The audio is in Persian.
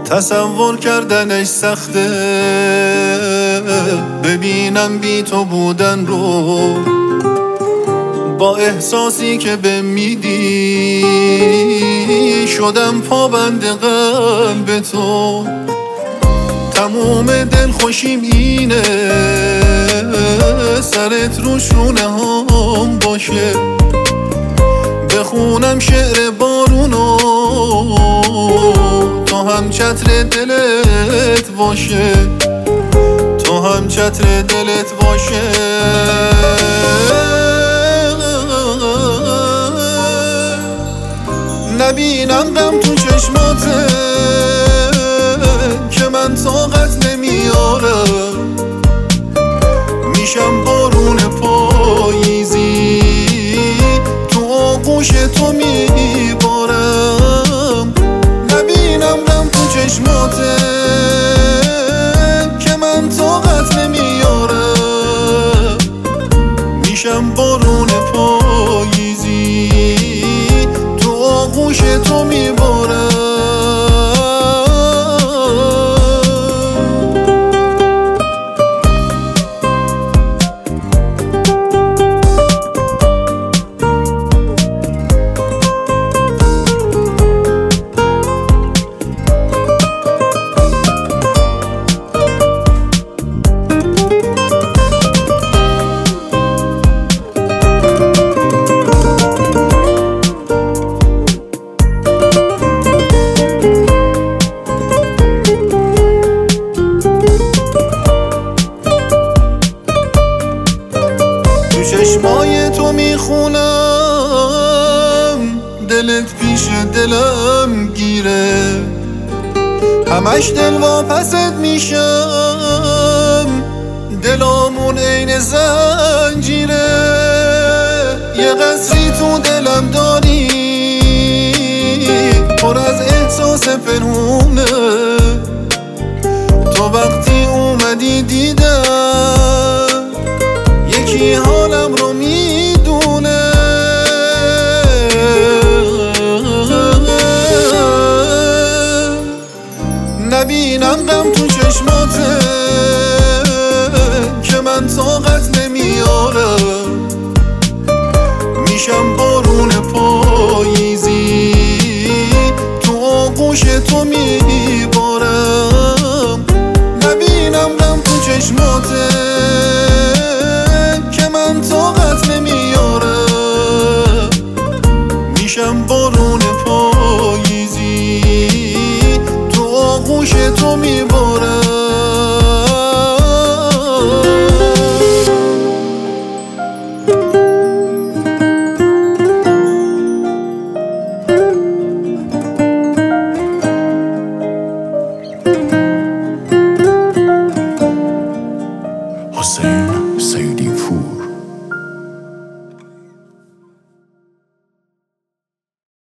تصور کردنش سخته، ببینم بی تو بودن رو با احساسی که به میدی. شدم پابند قلب تو، تموم دل خوشیم اینه سرت رو شونه هم باشه. بخونم شعر بارونو تو هم چتر دلت باشه، تو هم چتر دلت باشه. نبینم غم تو چشماته که من طاقت نمیارم. میشم بارون پاییزی تو آغوش تو میبارم. نبینم غم تو چشماته که من طاقت نمیارم. میشم بارون پاییزی تو آغوش تو میبارم. چشمای تو میخونم دلت پیش دلم گیره. همش دل واپست میشم دلامون عین زنجیره. یه قصری تو دلم داری پر از احساس پنهونه. تو وقتی اومدی دیدم